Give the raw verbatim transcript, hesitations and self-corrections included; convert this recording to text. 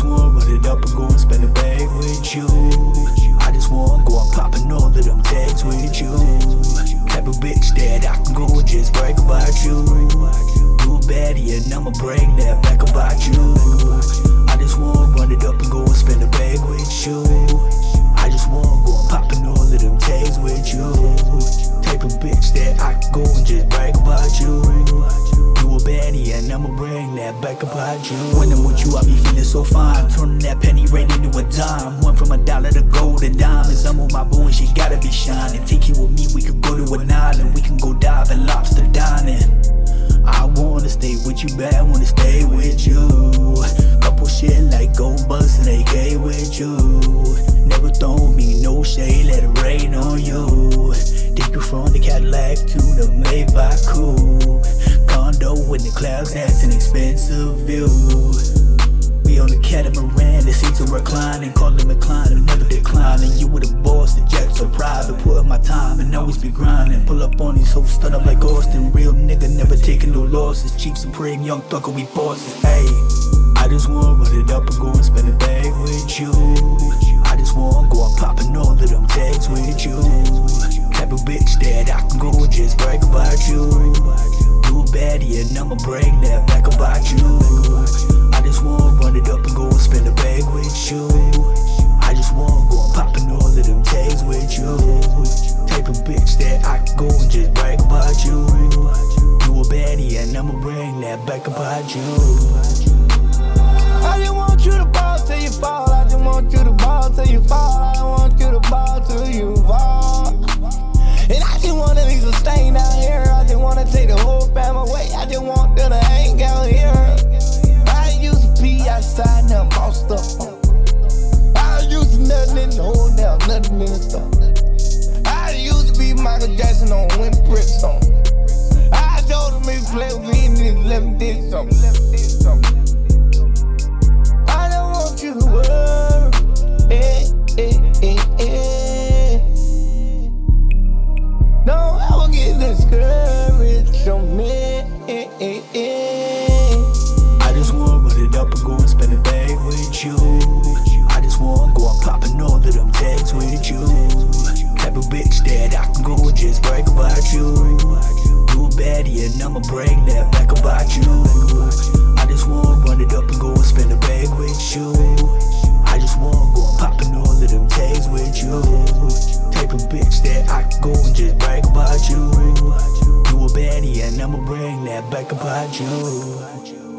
just wanna run it up and go and spend a bag with you. I just wanna go and poppin' all of them tags with you. Type of bitch that I can go and just brag about you. You a baddie and I'ma bring that back about you. I just wanna run it up and go and spend a bag with you. I just wanna go and poppin' all of them tags with you. Type of bitch that I can go and just brag about you. You a baddie and I'ma bring that back about you. When I'm with you I be feeling so fine, turning that penny right into a dime. Went from a dollar to gold and diamonds. I'm with my boo and she gotta be shining. Take you with me, we could go to an island. We can go diving, lobster dining. I wanna stay with you, bad, wanna stay with you. Couple shit like gold bucks and A K with you. Never throw me no shade, let it rain on you. Take you from the Cadillac to the Maybach coupe. Condo in the clouds, that's an expensive view. We on the catamaran, the seats are reclining. Call them inclining, never declining. You were the boss, the jets are private. Put in my time and always be grinding. Pull up on these hoes, stun up like Austin. Real nigga, never taking no losses. Chief Supreme, young thugger, we bosses. Hey, I just wanna run it up and go and spend a bag with you. I just wanna go and poppin' all of them tags with you. Type of bitch that I can go and just brag about you. You a baddie and I'ma bring that back about you. I just wanna run it up and go and spend a bag with you. I just wanna go and poppin' all of them tags with you. Type of bitch that I can go and just brag about you. You a baddie and I'ma bring that back about you. I just want you to ball till you fall. I just want you to ball till you fall. I want you to ball till you fall. And I just wanna leave some stain down here. I just wanna take the whole family away. I just want them to hang out here. I used to be outside, now I'm bossed up. I used to nothing in the hole, now nothing in the store. I used to be Michael Jackson on Winfrey song. I told him if he play with me and then let me do something. I don't want you to worry. Eh, eh, eh, eh. Don't ever get discouraged on me. Eh, eh, eh. I just wanna run it up and go and spend a bag with you. I just wanna go and poppin' all of them tags with you. Type of bitch that I can go and just brag about you. You a baddie and I'ma bring that back about you. I just wanna run it up and go and spend a bag with you. I just wanna go and poppin' all of them tags with you. Type of bitch that I can go and just brag about you. You a baddie and I'ma bring that back about you.